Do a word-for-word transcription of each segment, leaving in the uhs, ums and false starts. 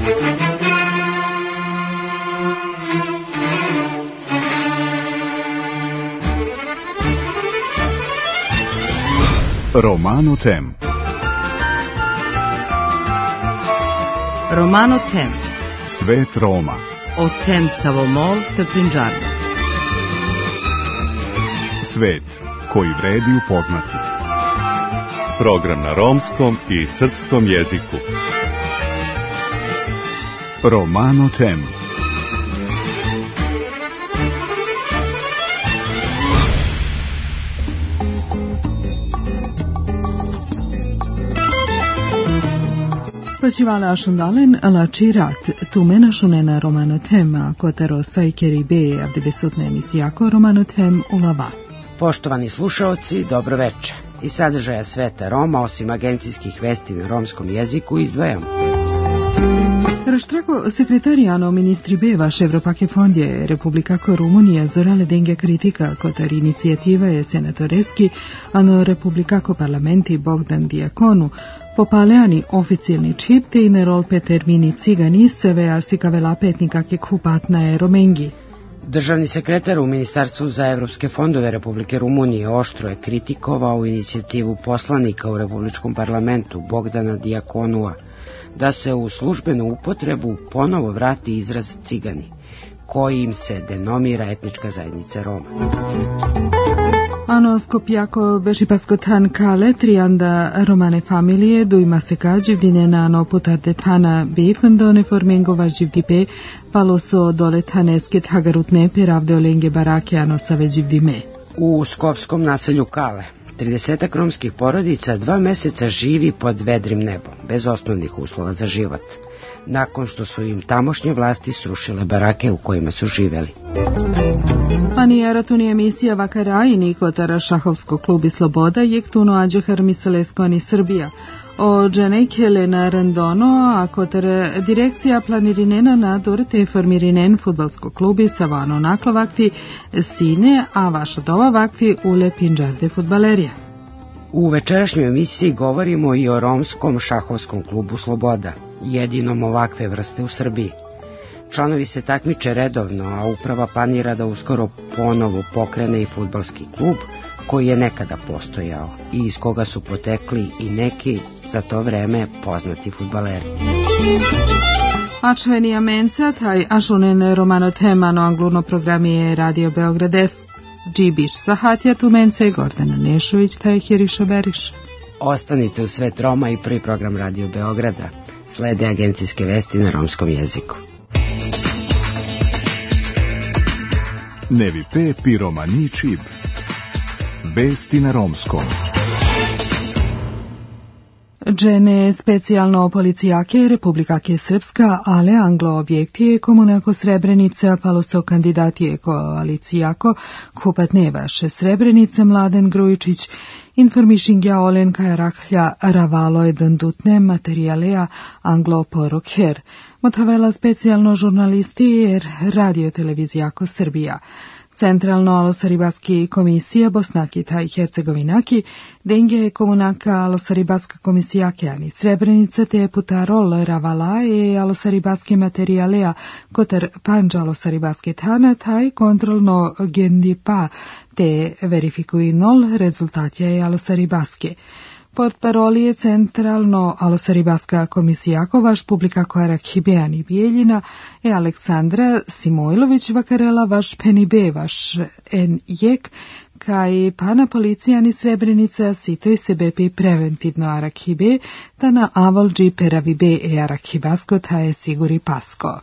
Romano Tem. Romano Tem. Svet Roma. O tem Savomol te Prinđarno. Svet koji vredi upoznati. Program na romskom i srpskom jeziku. Romano Tem. Pasivala ashundalen la cirat, tu menashunen Romano Tem, a kotero sajkeri be avdebesutne emisijako Romano Tem ulava. Poštovani slušaoci, dobro veče. Iz sadržaja Sveta Roma, osim agencijskih vesti na romskom jeziku, izdvajamo. Raštrako sekretariano ministri be vaš Evropake fondje Republikako Rumunija zorale denge kritika kotar inicijativa je senatoreski, ano Republikako parlamenti Bogdan Diakonu popaleani oficijalni čip te i nerol pe termini ciganisceve, a sikavela petnika ke kupatna je romengi. Državni sekretar u Ministarstvu za evropske fondove Republike Rumunije oštro je kritikovao inicijativu poslanika u Republičkom parlamentu Bogdana Diakonua da se u službenu upotrebu ponovo vrati izraz cigani, kojim se denomira etnička zajednica Roma. Ano Skopjako bešipaskotan kale trianda romane familije dujma se kađivdine na ano putarde tana bifendone formengova živdipe paloso dole taneske tagarutne peravde olenge barake ano save živdime. U skopskom naselju Kale tridesetak romskih porodica dva meseca živi pod vedrim nebom, bez osnovnih uslova za život, nakon što su im tamošnje vlasti srušile barake u kojima su živeli. Ani aratuni emisija Vakarajini kotara šahovskog klubi Sloboda jek tuno ađe harmisalesko ani Srbija. O dženejkele na randono, a kotara direkcija planirinena na dorte formirinen futbalskog klubi Savano naklovakti sine, a vaša dova vakti ule Pinđarde futbalerija. U večerašnjoj emisiji govorimo i o romskom šahovskom klubu Sloboda, jedinom ovakve vrste u Srbiji. Članovi se takmiče redovno, a uprava planira da uskoro ponovo pokrene i fudbalski klub koji je nekada postojao i iz koga su potekli i neki za to vreme poznati fudbaleri. Ačvenija menca, taj ašunen Romano Temano angluno programi je Radio Beogrades. Džibić Sahatija tu mence, Gordana Nešović, taj Hiriša Beriša. Ostanite u Svet Roma i prvi program Radio Beograda. Slede agencijske vesti na romskom jeziku. Nevi pe piromani čib. Vesti na romskom. Džene specijalno policijake Republikake Srpska, ale anglo objektije komunako Srebrenica paloso kandidatije koalicijako kupatnevaše Srebrenice Mladen Grujičić informišingja Olenka Rahlja ravalo jedan dutne materijalea anglo porokher. Motavela specijalno žurnalisti jer radio televizijako Srbija. Centralno Alosaribaski komisija Bosnakita i Hercegovinaki, denge komunaka Alosaribaska komisijake ani Srebrenica te putarol ravala e Alosaribaski materijalea kotar panđa Alosaribaske tana taj kontrolno gendipa te verifikuinol rezultatja je Alosaribaske. Pod paroli je centralno Alosaribaska komisijako vaš publika koja Hibeani Bijeljina e Aleksandra Simojlović vakarela vaš penibe vaš en jek kaj pana policijani Srebrenica sitoj sebepi preventivno arakhibe ta na avolđi peravibe e arakhibasko ta je siguri pasko.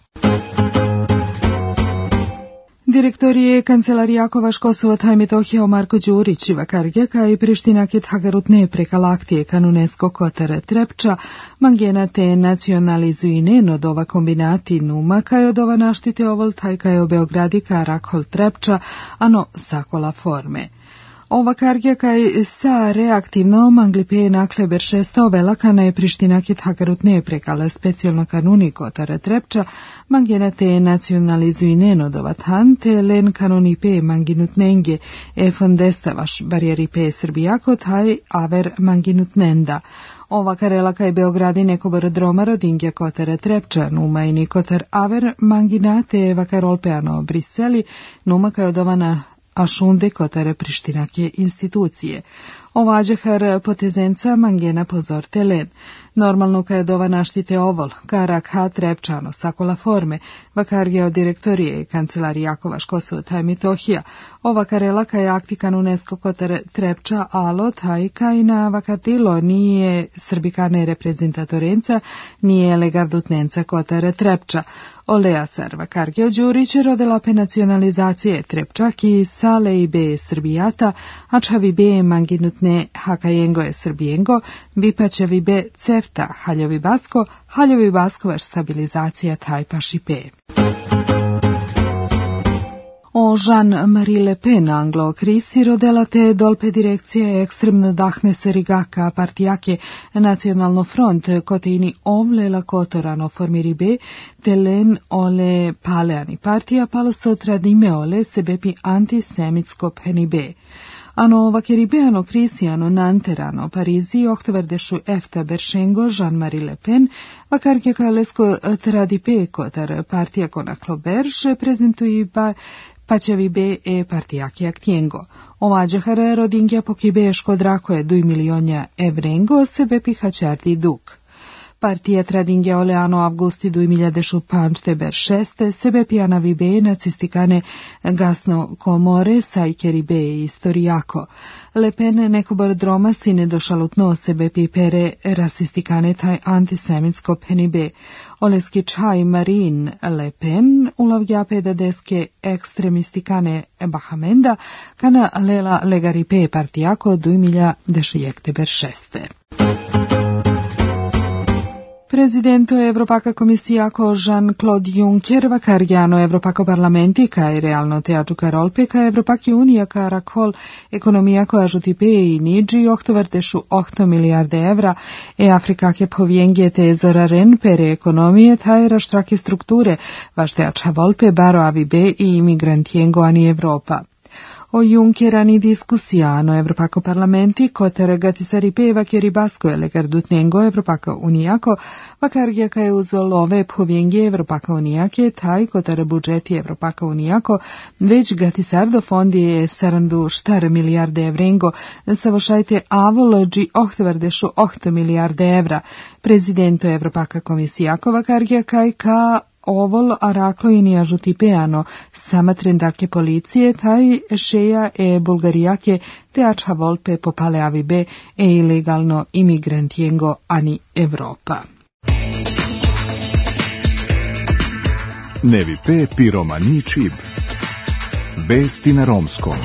Direktorije Kancelarijako vaš Kosovo taj Metohija Marko Đurić vakarge kaj Priština ket hagarutne prekalaktije kanunesko kotare Trepča mangena te nacionalizuine nodova kombinati numa kaj odova naštite ovol taj kaj o Beogradika Rakhol Trepča ano sakola forme. Ova kargja kaj sa reaktivno manglipe nakle beršesto velakana je Priština ket hagarutne prekala specijalno kanuni kotare Trepča mangena te nacionalizuine nodova tan te len kanuni pe manginutnenge e fondesta vaš barijeri pe Srbijako taj aver manginutnenda. Ova karelaka je Beogradi neko barodroma rodingja kotere Trepča, numa i nikotar aver manginate vakarolpeano Briseli, numa kao dovana ašunde kotere Prištinake institucije. Ovađehar potezenca mangena pozor telen. Normalno kad ova naštite ovol, karak ha Trepčano, sakola forme, vakar geodirektorije i kancelari Jakova Škosovo taj Mitohija. Ova karelaka je aktikan UNESCO kotere Trepča, alo, tajka i na vakatilo nije srbikane reprezentatorenca, nije legardutnenca kotere Trepča. Olea Sarva Kargio Đurić rodelape nacionalizacije Trepčak i Sale i be Srbijata, a čavi be manginutne Hakajengo je Srbijengo, Bipaćevi be Cefta Haljovi Basko, Haljovi Baskovaš stabilizacija Tajpa Šipe. O Jean-Marie Le Pen anglo-krisi rodela te dolpe direkcije ekstremno dahne serigaka partijake Nacionalno front koteini ovlela kotorano formiri be telen ole paleani partija palo sotradime ole sebepi antisemitsko peni be. Ano vakeribeano krisiano nanterano Parizi oktoverdešu efta beršengo Jean-Marie Le Pen vakarke kalesko tradipe kotar partija konaklo berš prezentuji ba Paćevi be e partijake aktijengo. Ovađahare rodingja pokibeško drako je duj milionja evrengo sebe pihačardi duk. Partija tradingja oleano avgusti duj miljadešu pančte ber šeste sebe pijanavi be nacistikane gasno komore sajkeri be istorijako. Le Pen neko barodroma sine došalutno sebe pipere rasistikane taj antisemitsko peni be. Oleski čaj Marin Le Pen ulavlja pedadeske ekstremistikane Bahamenda kana lela legaripe partijako duj milja dešujekte ber šeste. Prezidento Evropaka komisijako Jean-Claude Juncker vakarjano Evropako parlamenti kaj realno teaču karolpe kaj Evropaki unija karakol ekonomija koja žutipe i niđi oktovartešu ohto milijarde evra e Afrikake povjenje te zoraren pere ekonomije taj raštrake strukture vaš teača volpe baro avibe i imigrantijengo ani Evropa. O Junckerani diskusijano Evropako parlamenti kotere gatisaripe vakeri basko je legardutnengo Evropaka unijako vakarjaka je uzolove povjenje Evropaka unijake taj kotere budžeti Evropaka unijako već gatisardo fondi je sarandu štar milijarde evrengo savošajte avolođi ohtovardešu ohto milijarde evra. Prezidento Evropaka komisijako vakarjaka i ka ovol araklo i nijažutipeano sama trendake policije taj šeja e bulgarijake te ačha volpe popale avibe e ilegalno imigrantijengo ani Evropa. Nevi pe piromani čib. Vesti na romskom.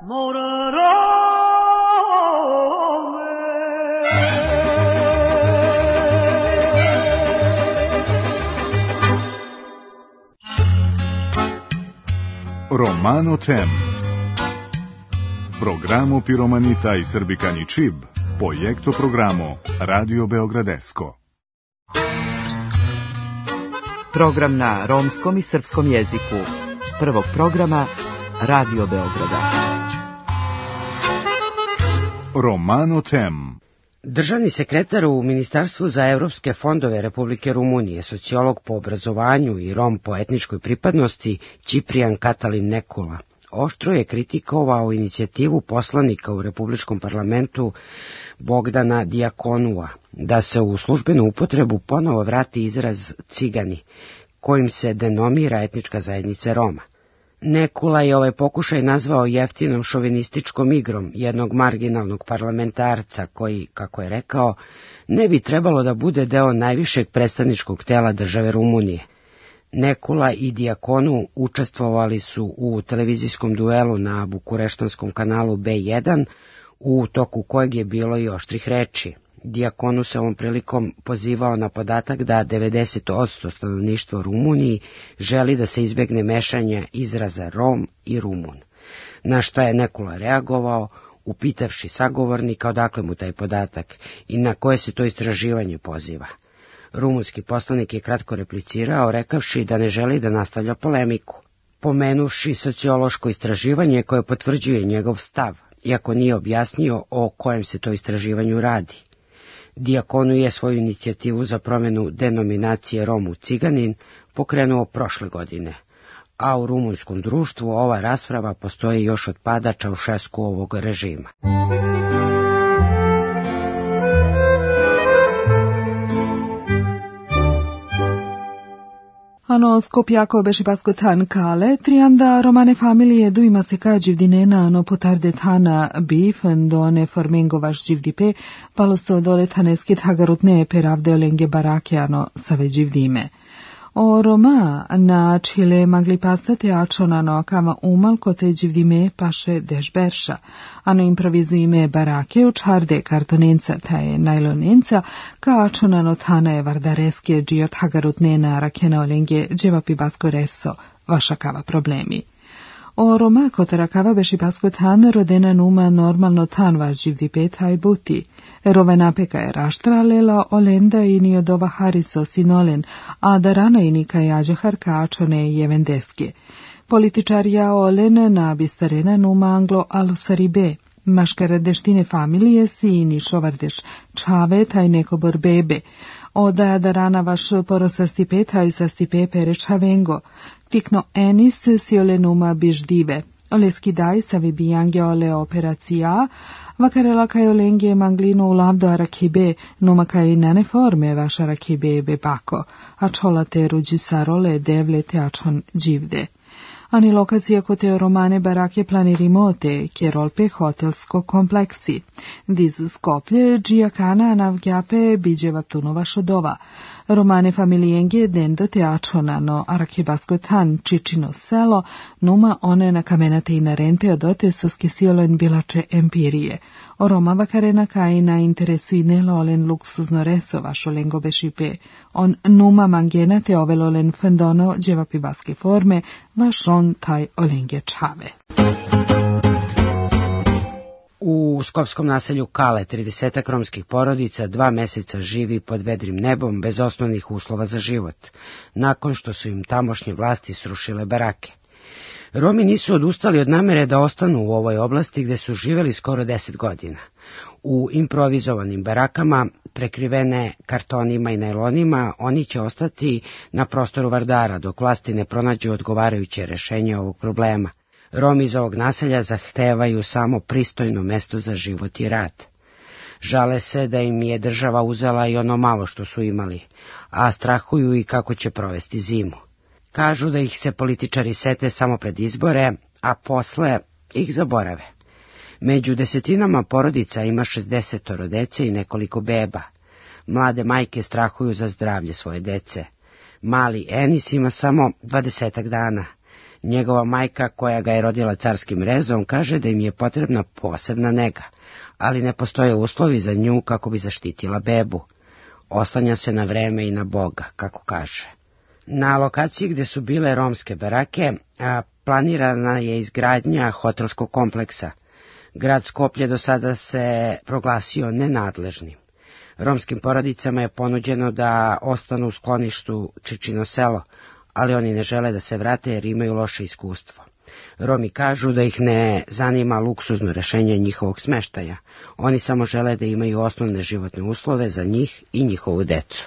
Romano Tem. Programo Piromanita i Srbikani Čib, projekto programo Radio Beogradesko. Program na romskom i srpskom jeziku. Prvog programa Radio Beograda. Romano Tem. Državni sekretar u Ministarstvu za evropske fondove Republike Rumunije, sociolog po obrazovanju i Rom po etničkoj pripadnosti Ciprian Katalin Nekula, oštro je kritikovao inicijativu poslanika u Republičkom parlamentu Bogdana Diakonua da se u službenu upotrebu ponovo vrati izraz cigani, kojim se denomira etnička zajednica Roma. Nekula je ovaj pokušaj nazvao jeftinom šovinističkom igrom jednog marginalnog parlamentarca koji, kako je rekao, ne bi trebalo da bude deo najvišeg predstavničkog tela države Rumunije. Nekula i Diakonu učestvovali su u televizijskom duelu na bukureštanskom kanalu B jedan, u toku kojeg je bilo i oštrih reči. Diakonu se ovom prilikom pozivao na podatak da devedeset posto stanovništva u Rumuniji želi da se izbegne mešanje izraza Rom i Rumun. Na šta je Nekula reagovao, upitavši sagovornika odakle mu taj podatak i na koje se to istraživanje poziva. Rumunski poslanik je kratko replicirao, rekavši da ne želi da nastavlja polemiku, pomenuvši sociološko istraživanje koje potvrđuje njegov stav, iako nije objasnio o kojem se to istraživanju radi. Diakonu je svoju inicijativu za promjenu denominacije Romu Ciganin pokrenuo prošle godine, a u rumunskom društvu ova rasprava postoji još od pada Čaušeskuovog režima. Ano Skopjako beši paskotan kale, trianda romane familije duima se ka živdinena ano potarde tana bifen done formengovaš živdipe, palosto dole taneskit hagarutne peravde olenge barake ano save živdime. O Roma na Čile magli pastati ačonano kama umal kote živdime paše dežberša, ano improvizujime barake učarde kartonenca taje najlonenca, ka ačonano tana je vardareske džiot hagarutnena rakena olenge dževapi basko reso, vaša kava problemi. O Roma kotara kava beši basko tan rodena numa normalno tan va živdipe taj buti. Rove napeka je raštralela olenda i niodova hariso sinolen, a darana i nika jađe harkačone jevendeske. Političarja olene na bistarena numa anglo alosaribe, maškaradeštine familije si i nišovardeš čave taj neko borbebe. Odaja darana vaš porosasti taj sastipe perečavengo, tikno enis si olenuma biždive. Oleski daj savi bijange ole operacija, vakarela kaj olenge manglino u lavdo arakibe, numa kaj nane forme vaš arakibe bebako, a čolate ruđi sarole devle te ačon dživde. Ani lokacija kote romane barake planirimote, kerolpe hotelsko kompleksi. Diz Skoplje, džijakana navgjape biđeva tunova šodova. Romane familijenge dendo te ačonano arakebasko tan čičino selo, numa one na kamenate i na rente odote soske siolen bilače empirije. O Roma vakarena kaj na interesu i nelolen luksuzno reso vašo lengo bešipe. On numa mangena te ovelolen fendono dževapi baske forme, vaš on taj olenge čave. U skopskom naselju Kale tridesetak romskih porodica dva meseca živi pod vedrim nebom bez osnovnih uslova za život, nakon što su im tamošnje vlasti srušile barake. Romi nisu odustali od namere da ostanu u ovoj oblasti gde su živeli skoro deset godina. U improvizovanim barakama, prekrivene kartonima i najlonima, oni će ostati na prostoru Vardara dok vlasti ne pronađu odgovarajuće rešenje ovog problema. Romi iz ovog naselja zahtevaju samo pristojno mesto za život i rad. Žale se da im je država uzela i ono malo što su imali, a strahuju i kako će provesti zimu. Kažu da ih se političari sete samo pred izbore, a posle ih zaborave. Među desetinama porodica ima šezdesetoro dece i nekoliko beba. Mlade majke strahuju za zdravlje svoje dece. Mali Enis ima samo dvadesetak dana. Njegova majka, koja ga je rodila carskim rezom, kaže da im je potrebna posebna nega, ali ne postoje uslovi za nju kako bi zaštitila bebu. Oslanja se na vreme i na Boga, kako kaže. Na lokaciji gde su bile romske barake, a planirana je izgradnja hotelskog kompleksa. Grad Skoplje do sada se proglasio nenadležnim. Romskim porodicama je ponuđeno da ostanu u skloništu Čičino selo, ali oni ne žele da se vrate jer imaju loše iskustvo. Romi kažu da ih ne zanima luksuzno rešenje njihovog smeštaja. Oni samo žele da imaju osnovne životne uslove za njih i njihovu decu.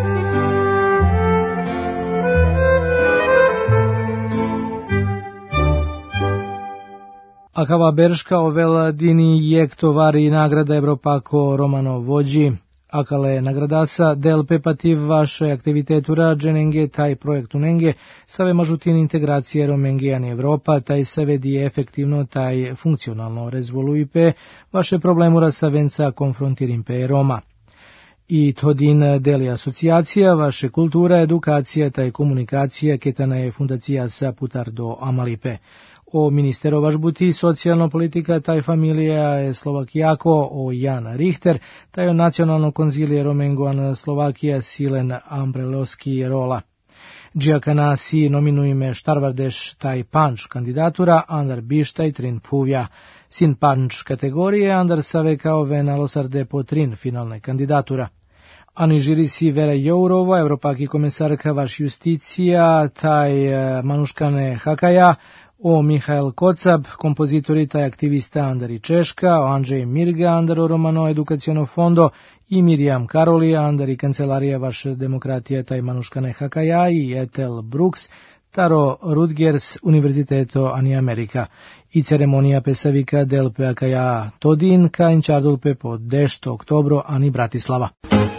Akava Berška ovel dini jek tovari nagrada Evropako Romano vođi. Akale nagradasa del pepativ vaše aktivitetura dženenge taj projektu nenge save mažutin integracije Romengijan Evropa taj savedi efektivno taj funkcionalno rezvoluipe vaše problemura savenca konfrontirimpe Roma. I todin deli asocijacija vaše kultura, edukacija taj komunikacija ketana je fundacija sa putar do Amalipe. O ministero važbuti socijalno politika taj familija je Slovakijako o Jan Richter, taj o nacionalno konzilije Romengoan Slovakija Silen Ambrelovski rola. Džiakana si nominujeme Štarvardeš taj panč kandidatura, andar bištaj trin puvja. Sin panč kategorije, andar save kao venalosarde po trin finalne kandidatura. Ani žiri si Vera Jourova, Evropaki komisarka vaš justicija, taj Manuškane Hakaja, o Mihael Kocab, kompozitori taj aktivista Andari Češka, o Andrzej Mirga, Andaro Romano Edukaciono fondo i Mirjam Karoli, Andari kancelarija vaše demokratija taj Manuškane Hakaja i Ethel Brooks, Taro Rutgers, Univerziteto Ani Amerika. I ceremonija pesavika del Peakaja Todin, ka inčardulpe po dešto oktobro Ani Bratislava.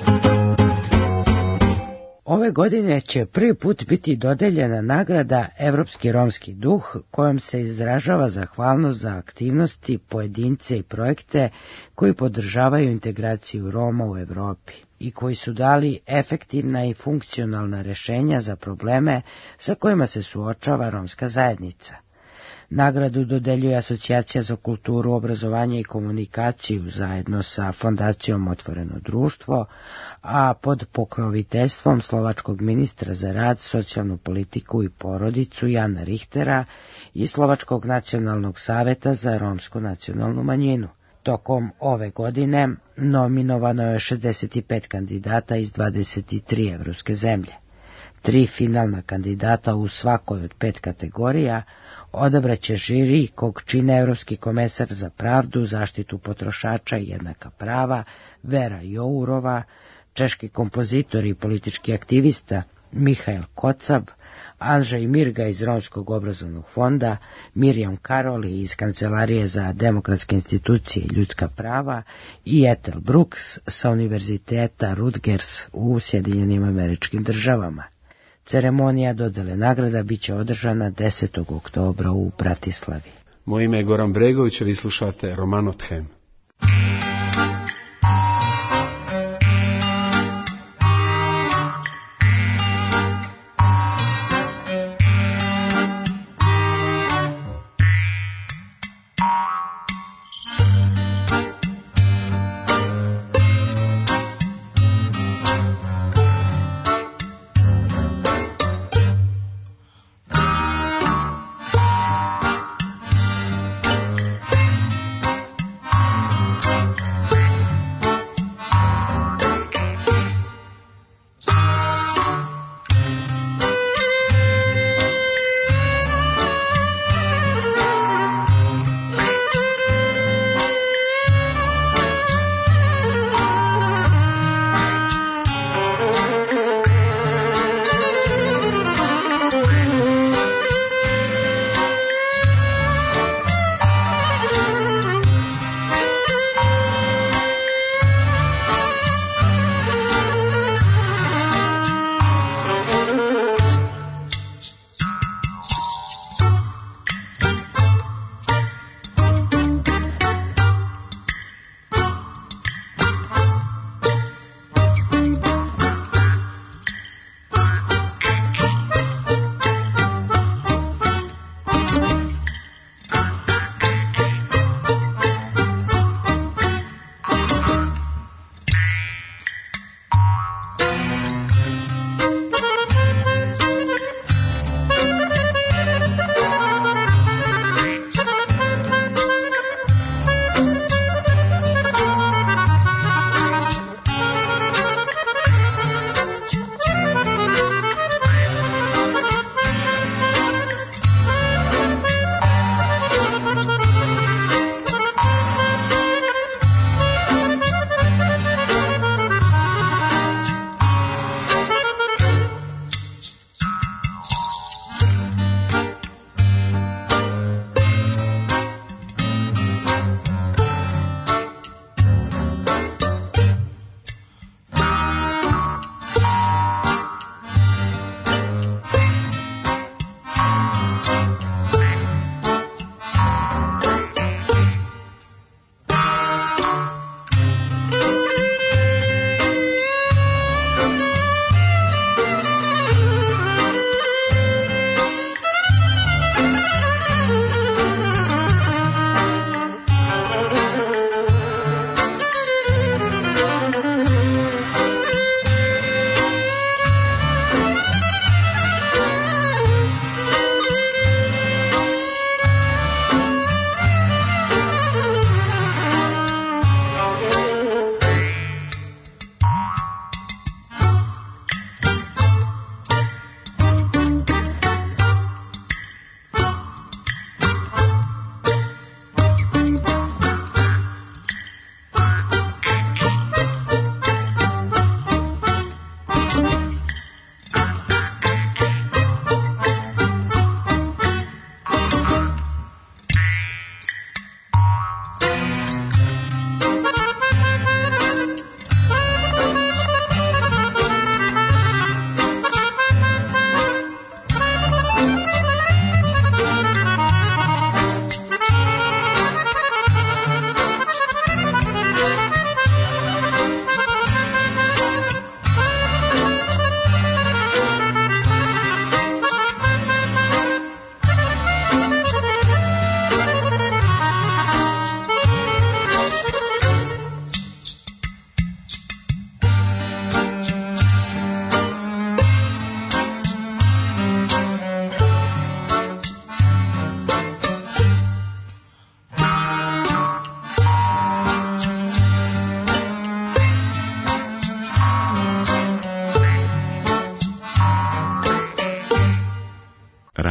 Ove godine će prvi put biti dodeljena nagrada Evropski romski duh, kojom se izražava zahvalnost za aktivnosti, pojedince i projekte koji podržavaju integraciju Roma u Evropi i koji su dali efektivna i funkcionalna rešenja za probleme sa kojima se suočava romska zajednica. Nagradu dodeljuje Asocijacija za kulturu, obrazovanje i komunikaciju zajedno sa Fondacijom Otvoreno društvo, a pod pokroviteljstvom slovačkog ministra za rad, socijalnu politiku i porodicu Jana Richtera i Slovačkog nacionalnog saveta za romsku nacionalnu manjinu. Tokom ove godine nominovano je šezdeset pet kandidata iz dvadeset tri evropske zemlje. Tri finalna kandidata u svakoj od pet kategorija odabraće žiri kog čine Evropski komesar za pravdu, zaštitu potrošača i jednaka prava Vera Jourova, češki kompozitor i politički aktivista Mihael Kocab, Andrzej Mirga iz Romskog obrazovnog fonda, Mirjam Karoli iz Kancelarije za demokratske institucije i ljudska prava i Ethel Brooks sa Univerziteta Rutgers u Sjedinjenim Američkim Državama. Ceremonija dodele nagrada biće održana desetog oktobra u Bratislavi. Moje ime je Goran Bregović, a vi slušate Romano Them.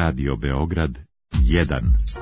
Radio Beograd jedan.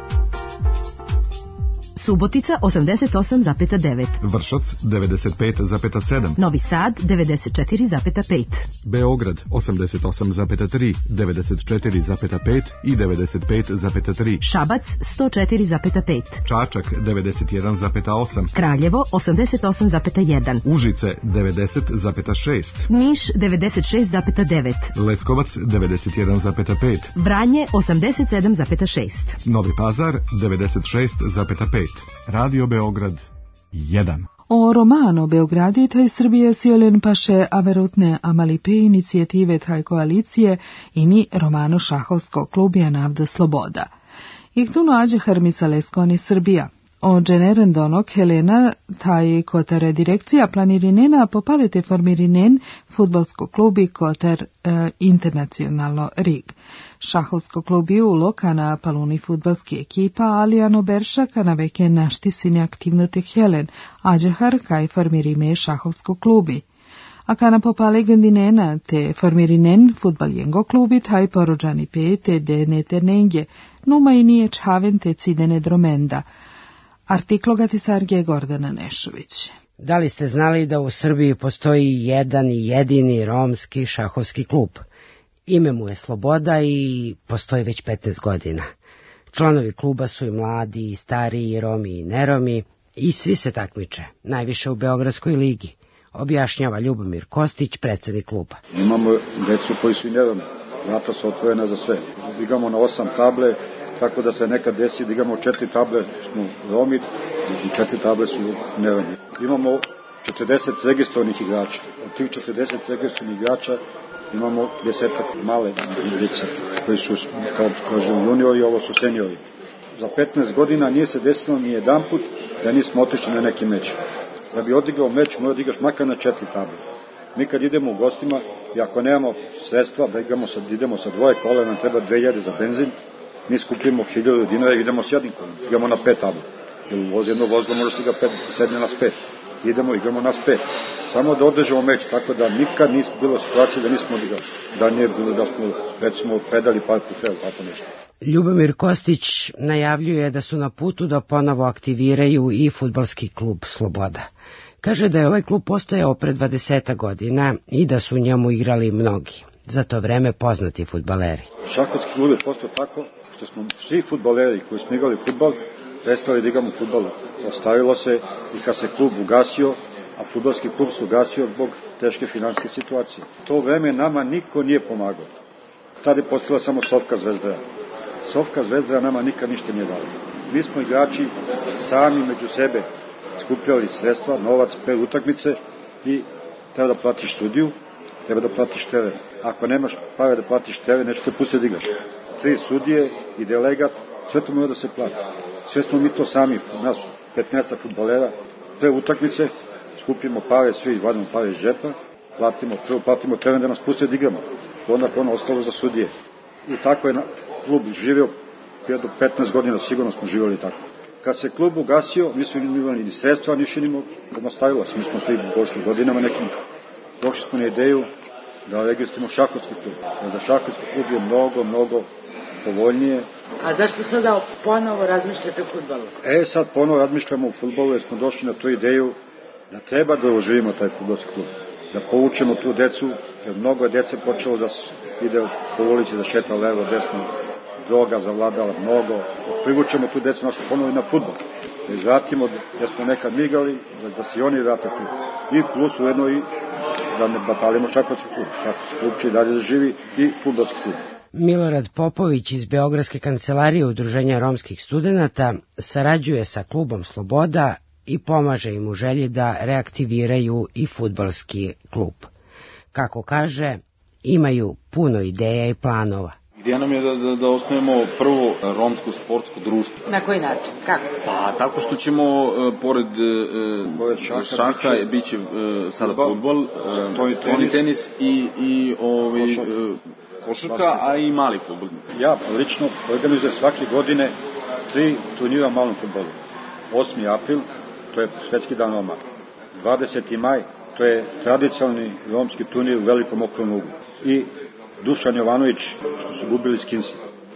Subotica osamdeset osam zarez devet. Vršac devedeset pet zarez sedam. Novi Sad devedeset četiri zarez pet. Beograd osamdeset osam zarez tri, devedeset četiri zarez pet i devedeset pet zarez tri. Šabac sto četiri zarez pet. Čačak devedeset jedan zarez osam. Kraljevo osamdeset osam zarez jedan. Užice devedeset zarez šest. Niš devedeset šest zarez devet. Leskovac devedeset jedan zarez pet. Vranje osamdeset sedam zarez šest. Novi Pazar devedeset šest zarez pet. Radio Beograd jedan. O romano Beogradi taj Srbije sjelen paše averutne amalipe inicijative taj koalicije i ni romano šahovsko klubija Navda Sloboda. Ih tu nađe Hermica Leskoni Srbija. O dženeren donok Helena taj kotare direkcija planirinena popalite formirinen futbolsko klubi kotar e, internacionalno Rig. Šahovsko klubi u lokana paluni futbalski ekipa Alijano Beršaka na veke naštisine aktivnote Helen, ađehar kaj formirime šahovsko klubi. A kana popale gandinena te formirinen futbaljengo klubi taj porođani pete de neternenge, numa i nije čhaven te cidene dromenda. Artiklogati Sargije Gordana Nešović. Da li ste znali da u Srbiji postoji jedan i jedini romski šahovski klub? Ime mu je Sloboda i postoji već petnaest godina. Članovi kluba su i mladi, i stariji, i Romi, i neromi, i svi se takmiče, najviše u Beogradskoj ligi, objašnjava Ljubomir Kostić, predsednik kluba. Imamo decu koji su i neromi, vrata su otvorena za sve. Igramo na osam table, tako da se nekad desi da imamo četiri table smo Romi i četiri table su neromi. Imamo četrdeset registrovanih igrača. Od tih četrdeset registrovanih igrača imamo desetak male igrice koji su, kao kažem, juniori, ovo su seniori. Za petnaest godina nije se desilo ni jedan put da nismo otišli na neki meč. Da bi odigrao meč, mora da igraš makar na četiri table. Mi kad idemo u gostima i ako nemamo sredstva da igramo sa, idemo sa dvoje kola, nam treba dve hiljade za benzin, mi skupimo hiljadu dinara i idemo s jednim kolom, igramo na pet tabla. Jer voz jedno vozilo može se ga pet, sedne nas pet. Idemo, igramo nas pet. Samo da održamo meč, tako da nikad nismo bilo situacije da nismo odigrali. Da nije bilo da smo, recimo, predali par trofeja, tako nešto. Ljubomir Kostić najavljuje da su na putu da ponovo aktiviraju i fudbalski klub Sloboda. Kaže da je ovaj klub postojao pre dvadeset godina i da su u njemu igrali mnogi, za to vreme poznati fudbaleri. Šahovski klub je postao tako što smo svi fudbaleri koji smo igrali fudbal prestali da igramo fudbal. Ostavilo se i kad se klub ugasio, a fudbalski klub se ugasio zbog teške finansijske situacije. To vreme nama niko nije pomagao. Tada je postala samo Sofka Zvezdara. Sofka Zvezdara nama nikad ništa nije dala. Mi smo igrači sami među sebe skupljali sredstva, novac, pre utakmice i treba da platiš studiju, treba da platiš teren. Ako nemaš pare da platiš teren, neću te pustiti da igraš. Tri sudije i delegat, sve to mora da se plati. Sve smo mi to sami, nas petnaest fudbalera, pre utakmice, skupimo pare, svi vadimo pare iz džepa, platimo, prvo platimo teren da nas puste da igramo. Onda ono ostalo za sudije. I tako je na, klub živio, do petnaest godina sigurno smo živjeli tako. Kad se klub ugasio, mi smo imali ni sredstva, ništa nimo nastavilo se. Mi smo svi došli godinama nekim, došli smo na ideju da registrimo šahovski klub. Da za šahovski klub je mnogo, mnogo povoljnije. A zašto sada ponovo razmišljate o fudbalu? E, sad ponovo razmišljamo o fudbalu jer smo došli na tu ideju da treba da oživimo taj fudbalski klub. Da povučemo tu decu, jer mnogo je dece počelo da ide po ulici, da šeta levo, desno, droga zavladala mnogo. Privučemo tu decu našu ponovo na fudbal. Da izvratimo, jer smo nekad migali, da, da se oni vrate klub. I plus ujedno i da ne batalimo šahovski klub. Šahovski klub će i dalje da živi i fudbalski klub. Milorad Popović iz Beogradske kancelarije Udruženja romskih studenata sarađuje sa klubom Sloboda i pomaže im u želji da reaktiviraju i fudbalski klub. Kako kaže, imaju puno ideja i planova. Ideja nam je da, da, da osnovimo prvo romsko sportsko društvo. Na koji način? Kako? Pa tako što ćemo, uh, pored, uh, pored šaha, šaha biće, biće uh, sada fudbal, uh, tenis, tenis i, i ovaj, uh, košarka, a i mali fudbal. Ja lično organizujem svake godine tri turnira malom fudbalu. osmi april, to je svetski dan Roma. dvadeseti maj, to je tradicionalni romski turnir u velikom okrugom uglu. I Dušan Jovanović, što su gubili Skinsi.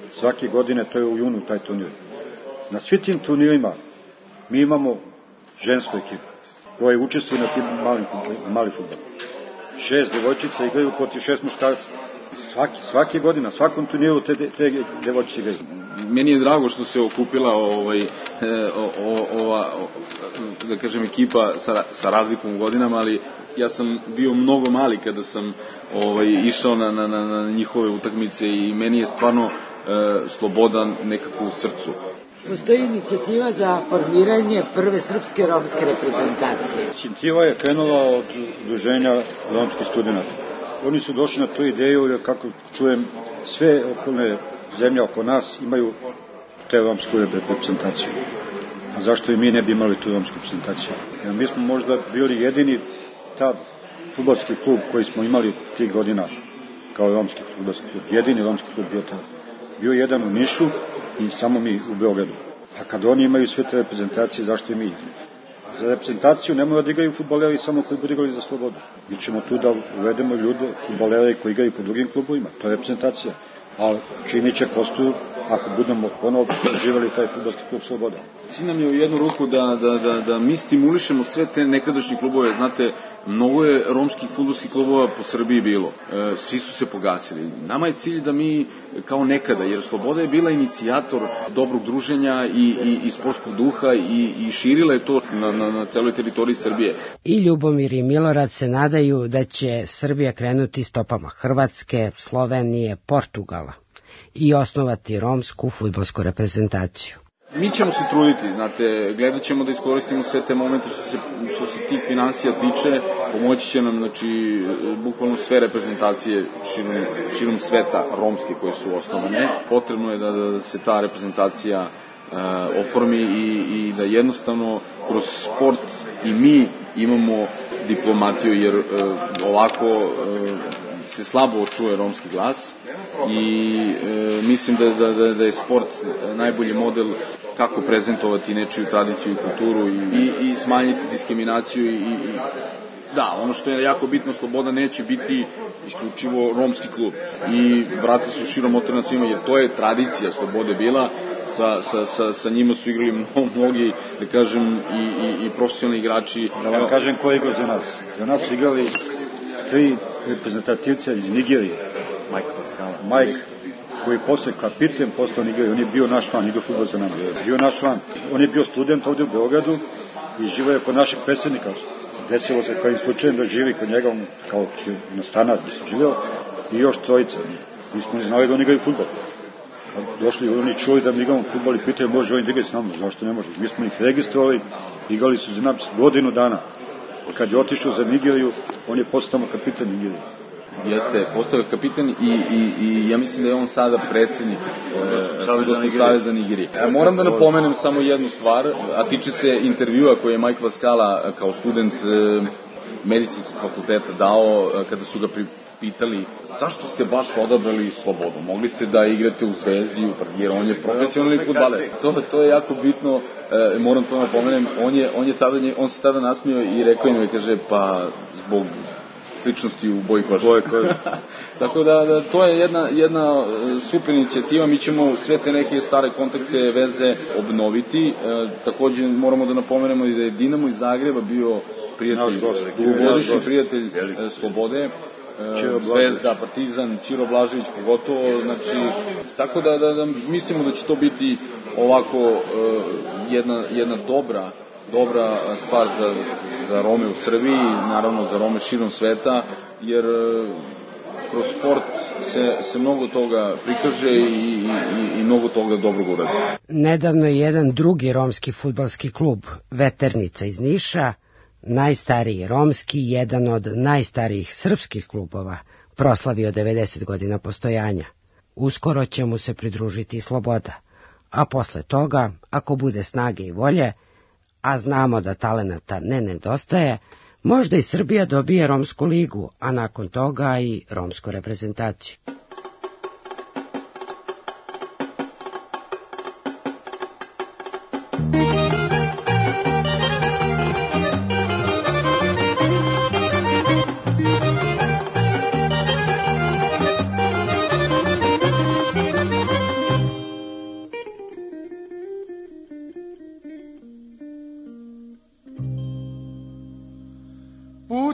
svake godine, to je u junu taj turnir. Na svi tim turnirima mi imamo žensku ekipu koja učestvuje na tim malim, mali futbol. Šest devojčica igraju protiv šest muškarca. Svaki, svake godine, na svakom turniru te, te devojčice igraju. Meni je drago što se okupila ovaj, o, o, ova, da kažem, ekipa sa, sa razlikom u godinama, ali ja sam bio mnogo mali kada sam ovaj, išao na, na, na njihove utakmice i meni je stvarno e, sloboda nekako u srcu. Postoji inicijativa za formiranje prve srpske romske reprezentacije. Inicijativa je krenula od udruženja romskih studenta. Oni su došli na tu ideju, jer kako čujem, sve okolne zemlje oko nas imaju te romsku reprezentaciju. A zašto i mi ne bi imali tu romsku reprezentaciju? Jer mi smo možda bili jedini tad fudbalski klub koji smo imali tih godina kao romski fudbalski klub. Jedini romski klub bio tad. Bio jedan u Nišu i samo mi u Beogradu. A kad oni imaju sve te reprezentacije, zašto i mi? Za reprezentaciju ne mora da igraju fudbaleri samo koji budu igrali za slobodu. Mi ćemo tu da uvedemo ljude, fudbaleri koji igraju po drugim klubovima. To je reprezentacija. A čini će kostu ako budemo ponovo živeli taj fudbalski klub Sloboda. Cilj nam je u jednu ruku da, da, da, da mi stimulišemo sve te nekadašnje klubove. Znate, mnogo je romskih fudbalskih klubova po Srbiji bilo. E, svi su se pogasili. Nama je cilj da mi kao nekada, jer Sloboda je bila inicijator dobrog druženja i, i, i sportskog duha i, i širila je to na, na, na celoj teritoriji Srbije. I Ljubomir i Milorad se nadaju da će Srbija krenuti stopama Hrvatske, Slovenije, Portugala i osnovati romsku fudbalsku reprezentaciju. Mi ćemo se truditi, znate, gledat ćemo da iskoristimo sve te momente što se, što se tih financija tiče, pomoći će nam, znači, bukvalno sve reprezentacije širom, širom sveta romske koje su osnovane. Potrebno je da, da se ta reprezentacija uh, oformi i, i da jednostavno kroz sport i mi imamo diplomatiju, jer uh, ovako uh, se slabo čuje romski glas i e, mislim da, da, da je sport najbolji model kako prezentovati nečiju tradiciju i kulturu i, i, i smanjiti diskriminaciju i, i da, ono što je jako bitno, Sloboda neće biti isključivo romski klub i vrata su širom otvorena svima, jer to je tradicija Slobode bila, sa, sa, sa, sa njima su igrali mnogi, mnogi da kažem, i, i, i profesionalni igrači. Da vam kažem ko je igrao za nas. Za nas su igrali tri reprezentativca iz Nigerije. Mike Pascala. Mike, koji je posle kapiten postao Nigerije, on je bio naš član, igrao fudbal za nama. Bio naš član. On je bio student ovdje u Beogradu i živao je kod našeg predsjednika. Desilo se kao slučajem da živi kod njega, on kao na stanar bi se živio, i još trojica. Mi smo znali da oni igraju fudbal. Kad došli, oni čuli da mi igramo fudbal i pitaju, može oni igrati s nama, zašto ne može? Mi smo ih registrovali, igrali su za nas godinu dana. Kad je otišao za Nigeriju, on je postao kapitan Nigerije. Jeste, postao kapitan i, i, i ja mislim da je on sada predsjednik e, Fudbalskog saveza Nigerije. E, moram da napomenem samo jednu stvar, a tiče se intervjua koje je Mike Pascala kao student e, medicinskog fakulteta dao e, kada su ga pitali zašto ste baš odabrali Slobodu. Mogli ste da igrate u Zvezdi, jer on je profesionalni fudbaler. To, to je jako bitno, e, moram to napomenem. On, je, on, je tada, on se tada nasmio i rekao im, kaže, pa zbog sličnosti u boji kože. Tako da, da to je jedna, jedna super inicijativa, mi ćemo sve te neke stare kontakte, veze obnoviti. E, takođe moramo da napomenemo i da je Dinamo iz Zagreba bio prijatelj, dugogodišnji prijatelj e, Slobode. Zvezda, Partizan, Ćiro Blažević pogotovo, znači, tako da, da, da mislimo da će to biti ovako uh, jedna, jedna dobra, dobra stvar za, za Rome u Srbiji, naravno za Rome širom sveta, jer uh, kroz sport se, se mnogo toga prikaže i, i, i mnogo toga dobrog uradi. Nedavno je jedan drugi romski fudbalski klub, Veternica iz Niša, najstariji romski, jedan od najstarijih srpskih klubova, proslavio devedeset godina postojanja. Uskoro će mu se pridružiti i Sloboda, a posle toga, ako bude snage i volje, a znamo da talenata ne nedostaje, možda i Srbija dobije romsku ligu, a nakon toga i romsku reprezentaciju.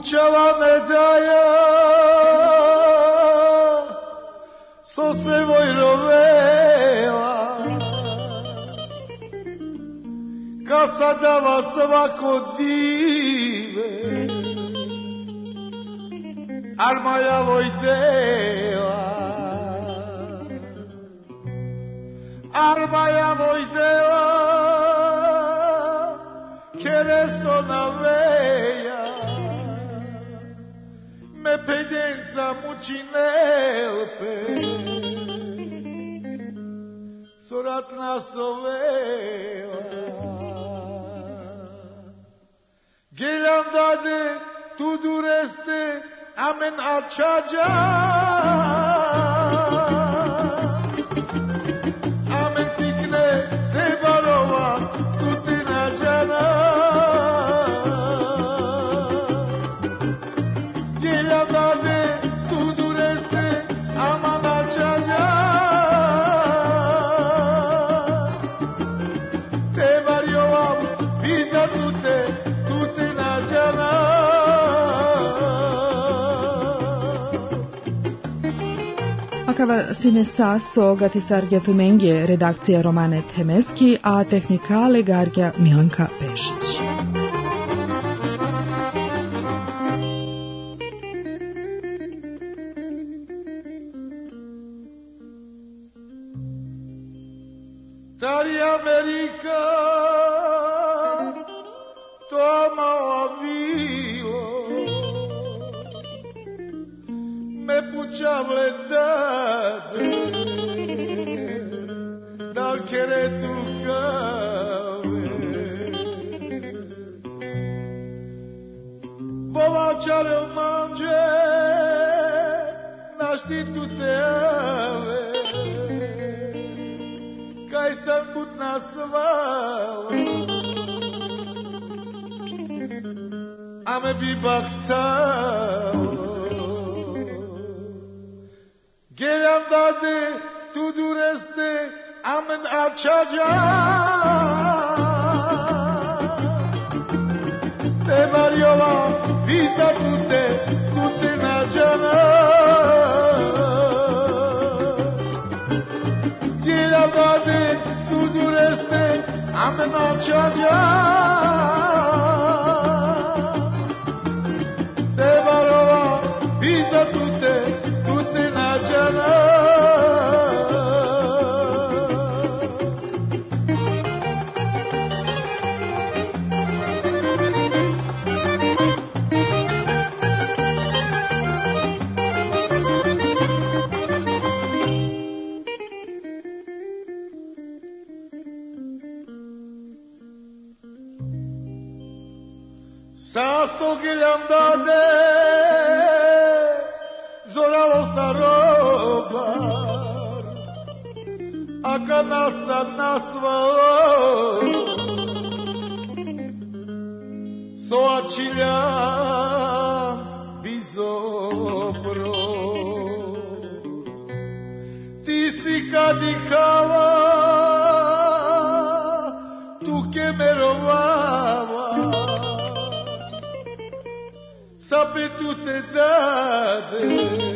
Kućava me daja so se vojrovela ka sadava svako dive al moja vojdela al moja vojdela kere so na veja me penjenca muči nelpe sorat nasovela gelam dade tu dureste amen açaca amen tikne te barova tu ti nađana gelam dade tu dureste amen açaca te barova biza tu te tu ti nađana. Akava sine saso gatisargja tumengje redakcija Romane Temeski, a tehnika legargja Milanka Pešić. Tari Amerika toma avio me pućavle dade dal kere tu kave bovačare manđe našti tu te ave kaj sam putna svala a me bi baksao gelam dade tu dureste amen açaca te varjova viza tu te tu te nađana gelam dade tu dureste amen açaca te varjova viza tu te tu te nađana. Sasto gelam dade zoralo sa robar a kad nas sad nasvalo soačiljan bizobro ti si kad dihava tu ke merovava sape tu te dade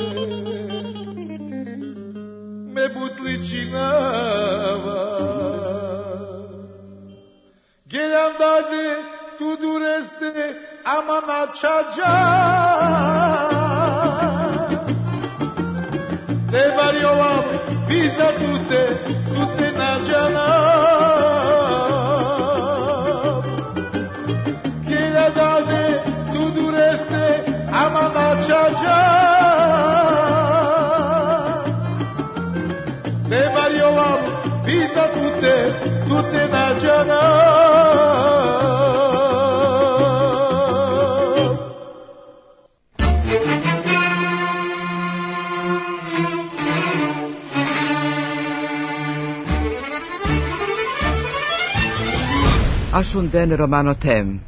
me butličinava gelam dade tu dureste aman açaca te varjovam viza tu te tu te nađana gelam dade tu dureste aman açaca te varjovam viza tu te tu te nađana. Ašunden Romano Tem.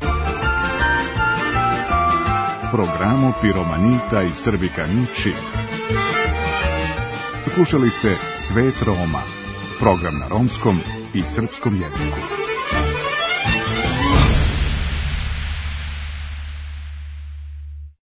Programu Piromanita i Srbikani Čip. Slušali ste Svet Roma, program na romskom i srpskom jeziku.